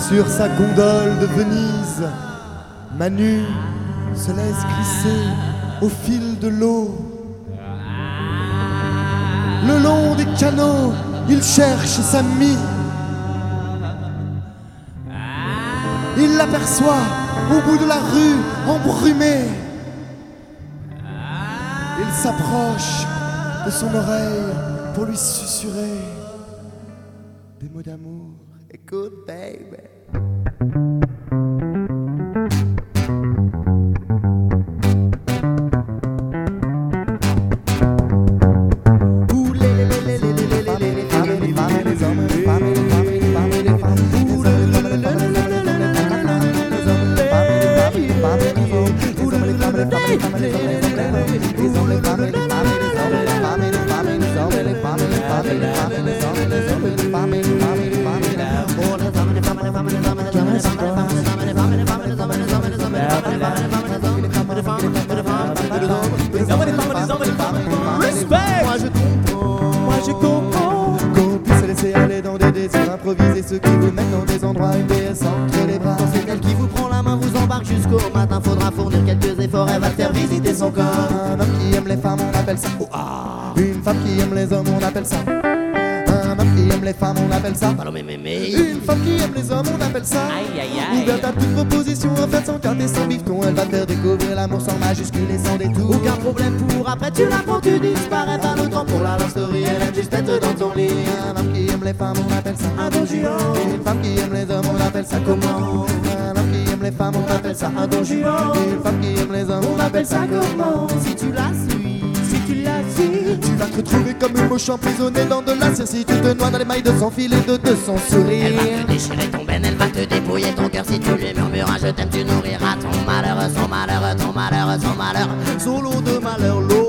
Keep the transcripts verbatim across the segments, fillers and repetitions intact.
Sur sa gondole de Venise, Manu se laisse glisser au fil de l'eau. Le long des canaux, il cherche sa mie. Il l'aperçoit au bout de la rue, embrumée. Il s'approche de son oreille pour lui susurrer des mots d'amour. Écoute, baby. Moi je comprends, moi je comprends qu'on puisse se laisser aller dans des désirs improvisés, ceux qui vous mettent dans des endroits une déesse entre les bras. C'est elle qui vous prend la main, vous embarque jusqu'au matin. Faudra fournir quelques efforts, elle va faire visiter son corps. Un homme qui aime les femmes, on appelle ça. Oh, ah. Une femme qui aime les hommes, on appelle ça. Un homme qui aime les femmes, on appelle ça. Une femme qui aime les hommes, on appelle ça. Aïe aïe aïe. Ouverte à toute proposition, en fait sans carte et sans bifton. Elle va te faire découvrir l'amour sans majuscule et sans détour. Aucun problème pour après, tu la prends, tu disparais. Pas le temps pour la love story, elle aime juste être dans ton lit. Un homme qui aime les femmes, on appelle ça un don juan. Une femme qui aime les hommes, on appelle ça comment? Un homme qui aime les femmes, on appelle ça un don juan. Une femme qui aime les hommes, on appelle ça comment? Si tu la suis, si tu la suis, tu vas te retrouver comme une mouche emprisonnée dans de la cire. Si tu te noies dans les mailles de son fil et de, de son sourire. elle va te déchirer ton ben, elle va te dépouiller ton cœur. Si tu lui murmuras je t'aime, tu nourriras ton malheur, son malheur, ton malheur, son malheur. Son lot de malheur, l'eau.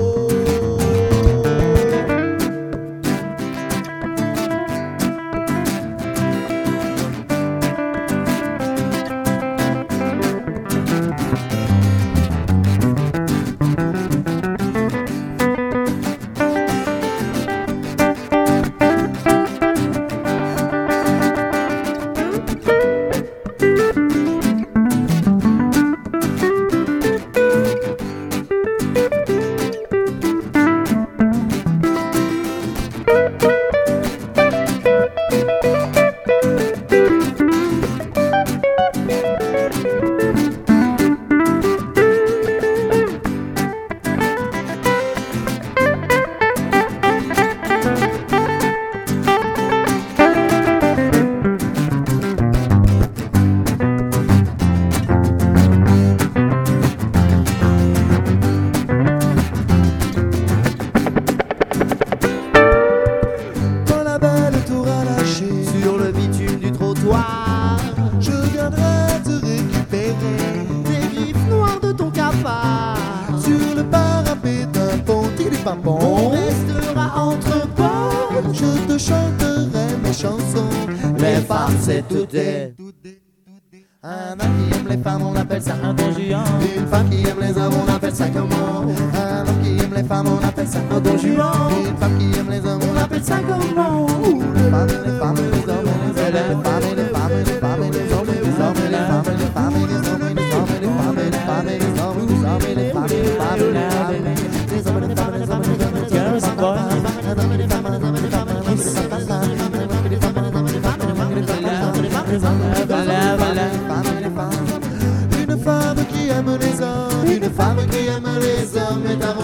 sur le bitume du trottoir. Je viendrai te récupérer des griffes noires de ton cafard. Sur le parapet d'un pont, tigri-pam-pom. On restera entre potes. Je te chanterai mes chansons. Les femmes c'est tout est. Un homme qui aime les femmes, on appelle ça un don juan. Une femme qui aime les hommes, on appelle ça comment? Un homme qui aime les femmes, on appelle ça un don juan. Une femme qui aime les hommes, on appelle ça comment? Les femmes, les femmes, les hommes, les hommes, les femmes, les femmes, les femmes, les hommes, les hommes, les femmes, les femmes, les hommes, les hommes, les femmes, les femmes, les hommes, les hommes, les femmes, les femmes, les femmes, les hommes, les femmes, les hommes, les hommes, girls and boys, les hommes, les femmes, les hommes, les femmes, les hommes, les femmes, une femme qui aime les hommes, une femme qui aime les hommes est